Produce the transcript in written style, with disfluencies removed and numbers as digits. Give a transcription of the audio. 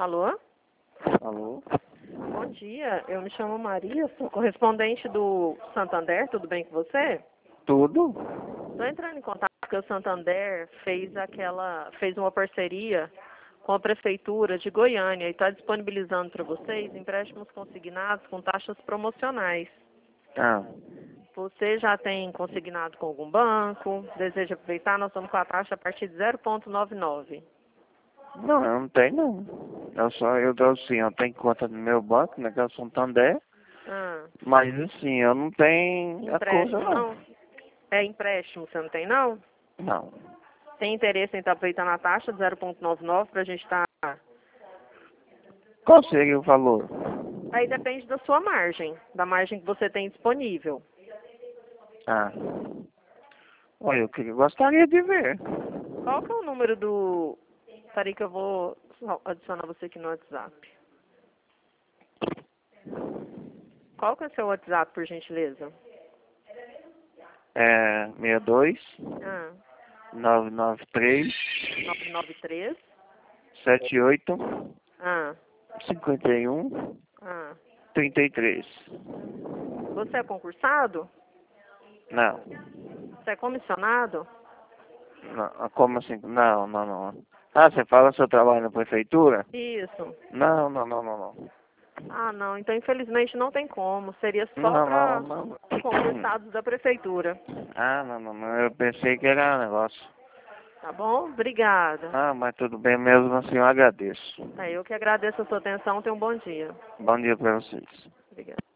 Alô? Alô? Bom dia, eu me chamo Maria, sou correspondente do Santander, tudo bem com você? Tudo? Estou entrando em contato porque o Santander fez uma parceria com a Prefeitura de Goiânia e está disponibilizando para vocês empréstimos consignados com taxas promocionais. Ah, Você já tem consignado com algum banco? Deseja aproveitar? Nós estamos com a taxa a partir de 0,99. não, eu não tenho não. Eu dou sim, eu tenho conta no meu banco, né, que é o Santander, Ah, mas assim, eu não tenho a coisa empréstimo não? É empréstimo, você não tem não? Não. Tem interesse em estar aproveitando a taxa de 0,99 para a gente estar... Qual seria o valor? Aí depende da sua margem, da margem que você tem disponível. Ah, olha, eu gostaria de ver. Qual que é o número do... Peraí que eu vou adicionar você aqui no WhatsApp. Qual que é o seu WhatsApp, por gentileza? É 62 Ah, 993 993. 78 Ah, 51 ah. 33. Você é concursado? Não. Você é comissionado? Não, como assim? Não. Ah, você fala seu trabalho na prefeitura? Isso. Não. Ah, não. Então, infelizmente, não tem como. Seria só Não, para não. concursados da prefeitura. Ah, não. Eu pensei que era negócio. Tá bom? Obrigada. Ah, mas tudo bem mesmo assim, eu agradeço. Eu que agradeço a sua atenção. Tenha um bom dia. Bom dia para vocês. Obrigada.